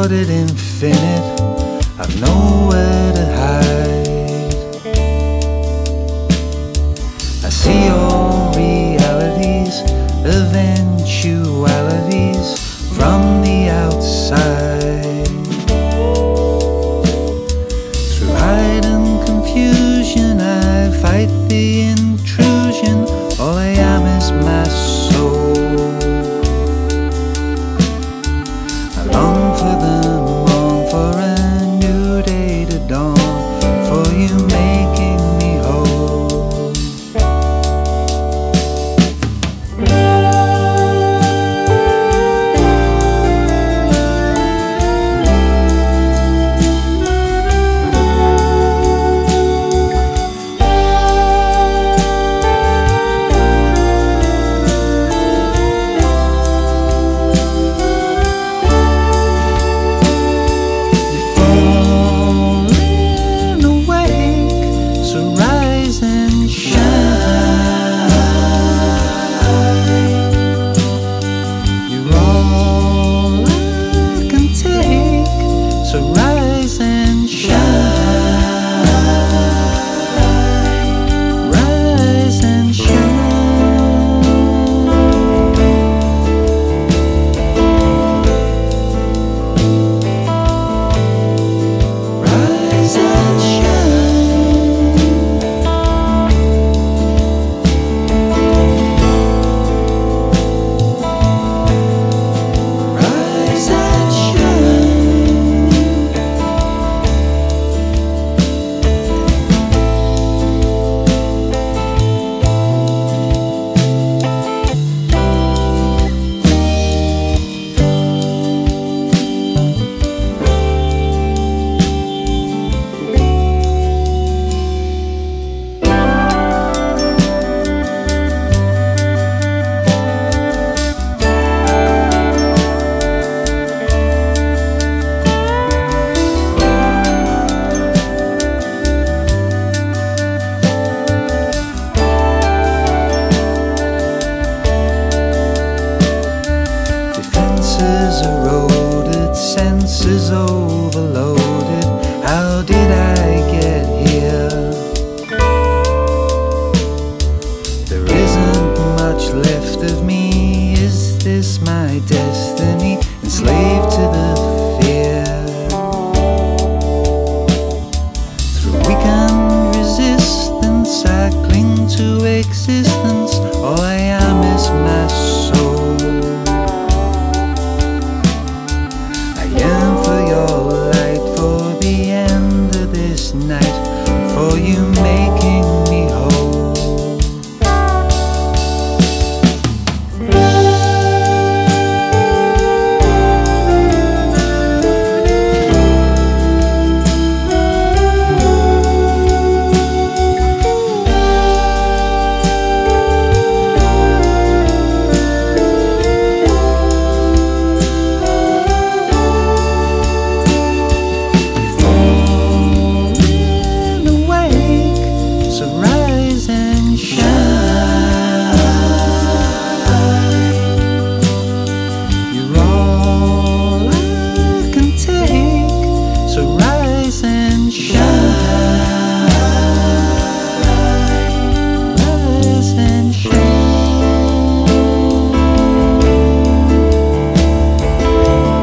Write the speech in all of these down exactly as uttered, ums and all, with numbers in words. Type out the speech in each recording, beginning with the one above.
distorted infinite, I've nowhere to hide. I see all realities, eventualities from the outside. Through hidden confusion I fight the intrusion. All I am is my soul. I long for the morn, for a new day to dawn, for you making me whole. So rise and shine, rise and shine, rise and shine, rise and shine. Eroded, senses overloaded. How did I get here? There isn't much left of me. Is this my destiny? Enslaved to the fear. Through weakened resistance I cling to existence. All I am is my soul. Night, for you making me whole.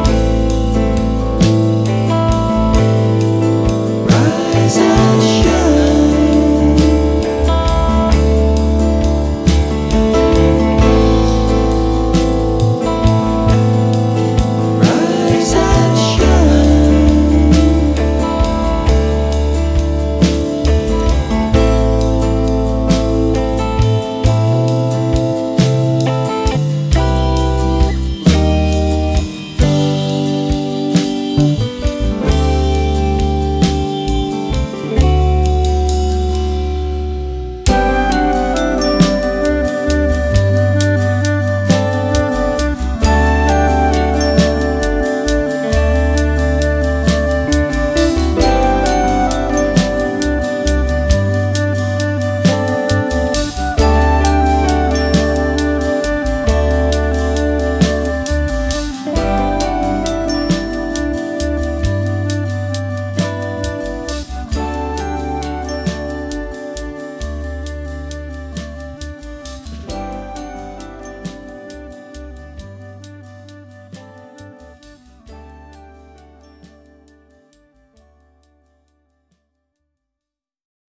Rise and shine.